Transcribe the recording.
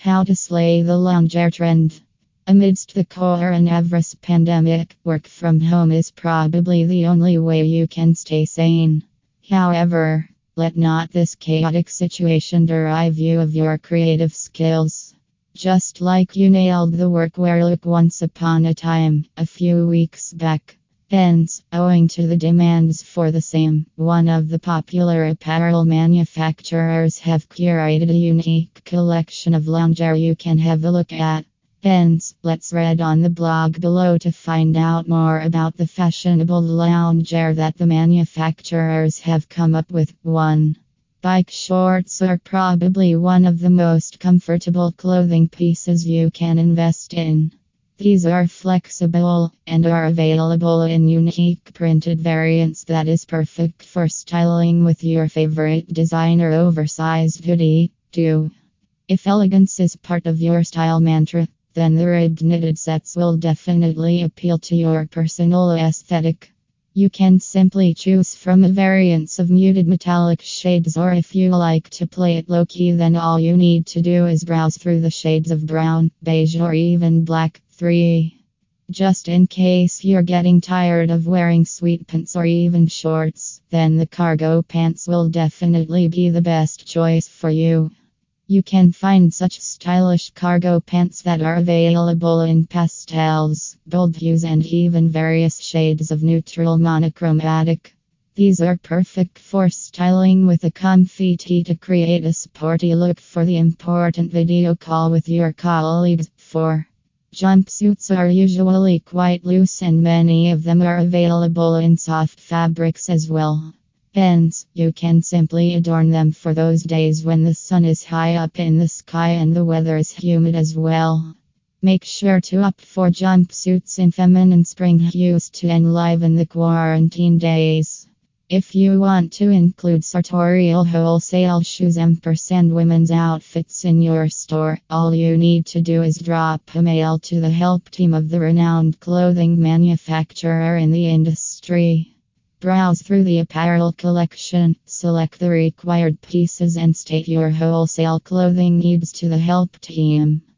How to slay the loungewear trend. Amidst the coronavirus pandemic, work from home is probably the only way you can stay sane. However, let not this chaotic situation derive you of your creative skills. Just like you nailed the workwear look once upon a time, a few weeks back. Hence, owing to the demands for the same, one of the popular apparel manufacturers have curated a unique collection of loungewear you can have a look at. Hence, let's read on the blog below to find out more about the fashionable loungewear that the manufacturers have come up with. 1. Bike shorts are probably one of the most comfortable clothing pieces you can invest in. These are flexible and are available in unique printed variants that is perfect for styling with your favorite designer oversized hoodie. 2. If elegance is part of your style mantra, then the ribbed knitted sets will definitely appeal to your personal aesthetic. You can simply choose from a variance of muted metallic shades, or if you like to play it low-key, then all you need to do is browse through the shades of brown, beige, or even black. 3. Just in case you're getting tired of wearing sweatpants or even shorts, then the cargo pants will definitely be the best choice for you. You can find such stylish cargo pants that are available in pastels, bold hues, and even various shades of neutral monochromatic. These are perfect for styling with a comfy tee to create a sporty look for the important video call with your colleagues. 4. Jumpsuits are usually quite loose, and many of them are available in soft fabrics as well. Hence, you can simply adorn them for those days when the sun is high up in the sky and the weather is humid as well. Make sure to opt for jumpsuits in feminine spring hues to enliven the quarantine days. If you want to include sartorial wholesale shoes and women's outfits in your store, all you need to do is drop a mail to the help team of the renowned clothing manufacturer in the industry. Browse through the apparel collection, select the required pieces, and state your wholesale clothing needs to the help team.